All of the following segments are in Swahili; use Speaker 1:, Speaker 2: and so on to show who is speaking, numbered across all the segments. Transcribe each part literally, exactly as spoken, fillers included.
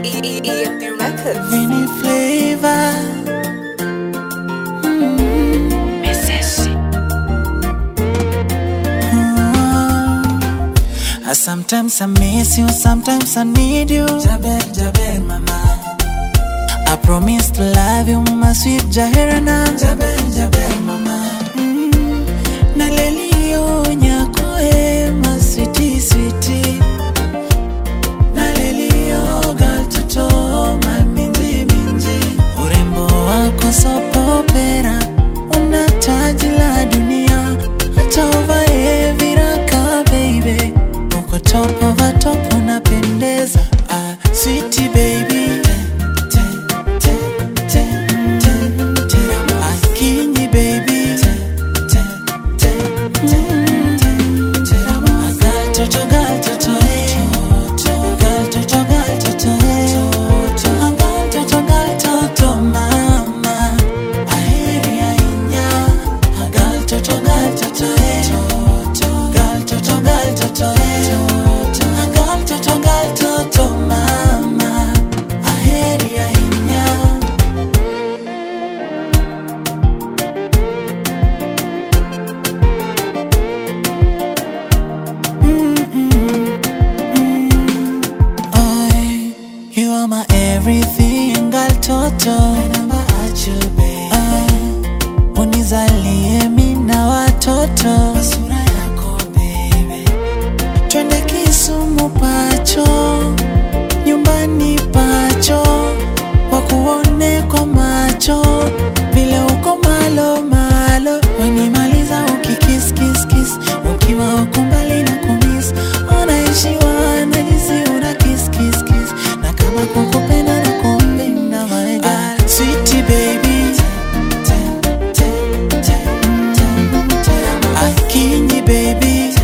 Speaker 1: E M P Records.
Speaker 2: Any flavor. Mm.
Speaker 1: Message.
Speaker 2: Mm. Uh, sometimes I miss you, sometimes I need you. Jabel, Jabel, mama. I promise to love you, my sweet Jaherana. Jabel, Jabel, mama. Mm. Nalelio nyako e, my sweetie, sweetie. Nalelio gal toto, my minji, minji. Urembo wako sopo pera, una taji la dunia. Hata uvae viraka, baby. Uko top of a top, unapendeza. Ah, sweetie baby. Everything gal toto Namba achu baby Unizalie mina watoto Basura yako baby Twende Kisumu pacho Nyumbani pacho Wakuone kwa macho Vile uko malo malo Wanimaliza ukikis kiss kiss Ukiwa uko mbali na kumiss Unaishiwa na jinsi una kiss kiss kiss Na kama kukupenda na kumpenda my God Sweetie baby Akinyi baby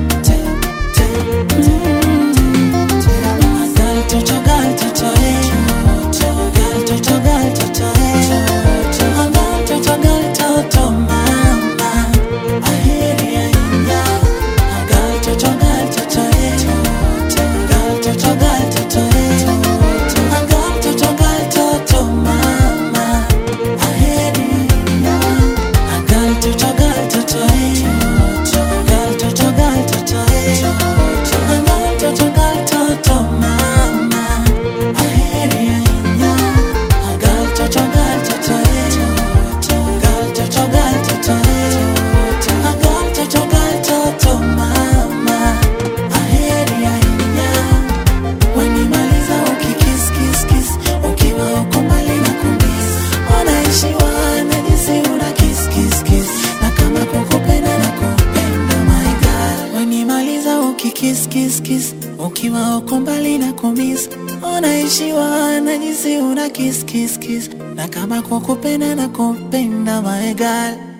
Speaker 2: Gal toto gal toto eh Gal toto gal toto eh Gal toto gal toto mama Aheri ya inya Gal toto gal toto eh Gal toto gal toto eh Gal toto gal toto mama Aheri ya inya Gal toto gal toto eh Gal toto gal toto eh Gal toto gal toto mama Aheri ya inya Gal toto gal toto eh Gal toto gal toto eh Gal toto gal toto mama Aheri ya inya Wanimaliza ukikiss kiss kiss Ukiwa uko mbali na kumiss Unaishiwa na jinsi una kiss kiss kiss Na kama kukupenda na kupenda my God Wanimaliza ukikiss kiss kiss Ukiwa uko mbali na kumiss Unaishiwa na jinsi una kiss kiss kiss Na kama kukupenda na kupenda my God